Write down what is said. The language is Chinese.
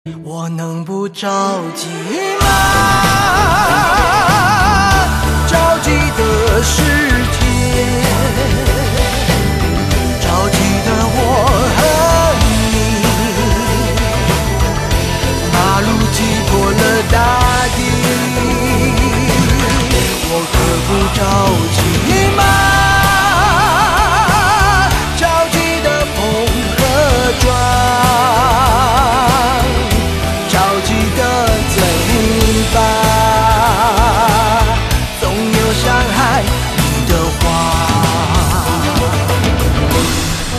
我能不着急吗？着急的世界，着急的我和你，马路挤破了大地，我可不着急。